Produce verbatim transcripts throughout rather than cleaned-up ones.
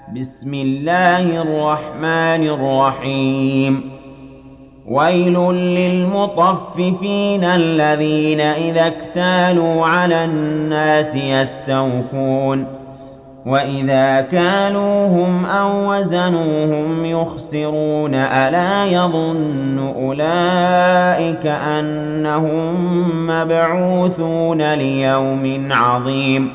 بسم الله الرحمن الرحيم ويل للمطففين الذين إذا اكتالوا على الناس يستوفون وإذا كالوهم أو وزنوهم يخسرون ألا يظن أولئك أنهم مبعوثون ليوم عظيم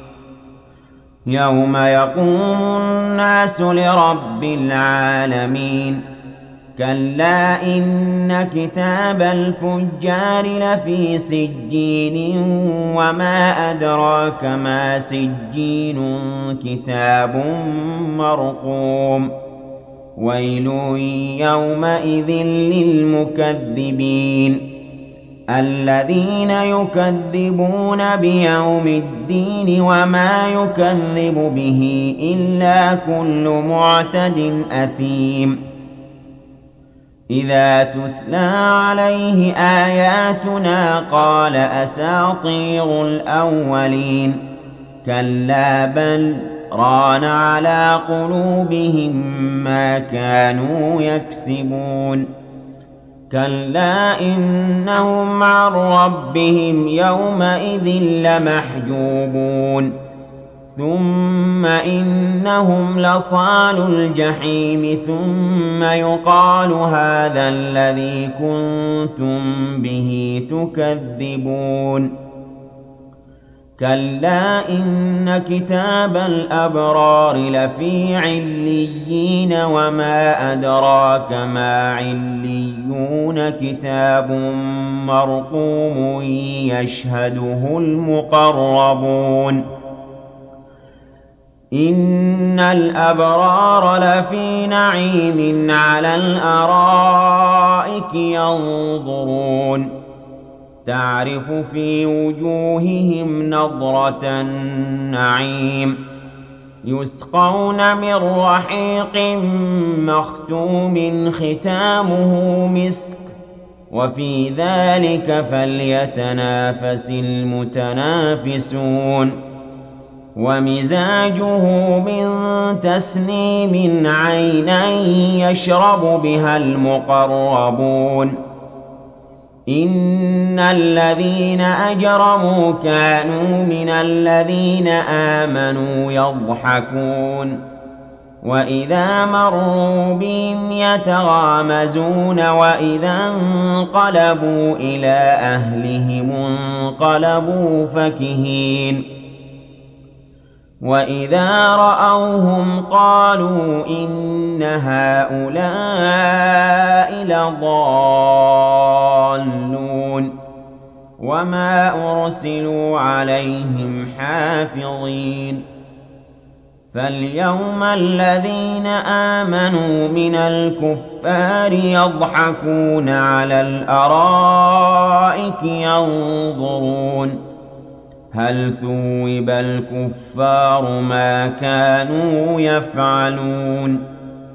يوم يقوم الناس لرب العالمين كلا إن كتاب الفجار لفي سجين وما أدراك ما سجين كتاب مرقوم ويل يومئذ للمكذبين الذين يكذبون بيوم الدين وما يكذب به إلا كل معتد أثيم إذا تتلى عليه آياتنا قال أساطير الأولين كلا بل ران على قلوبهم ما كانوا يكسبون كلا إنهم عن ربهم يومئذ لمحجوبون ثم إنهم لصالوا الجحيم ثم يقال هذا الذي كنتم به تكذبون كلا إن كتاب الأبرار لفي عليين وما أدراك ما عليون كتاب مرقوم يشهده المقربون إن الأبرار لفي نعيم على الأرائك ينظرون تعرف في وجوههم نضرة النعيم يسقون من رحيق مختوم ختامه مسك وفي ذلك فليتنافس المتنافسون ومزاجه من تسنيم عينا يشرب بها المقربون إن الذين أجرموا كانوا من الذين آمنوا يضحكون وإذا مروا بهم يتغامزون وإذا انقلبوا إلى أهلهم انقلبوا فكهين وإذا رأوهم قالوا إن هؤلاء لضالون وما أرسلوا عليهم حافظين فاليوم الذين آمنوا من الكفار يضحكون على الأرائك ينظرون هل ثوب الكفار ما كانوا يفعلون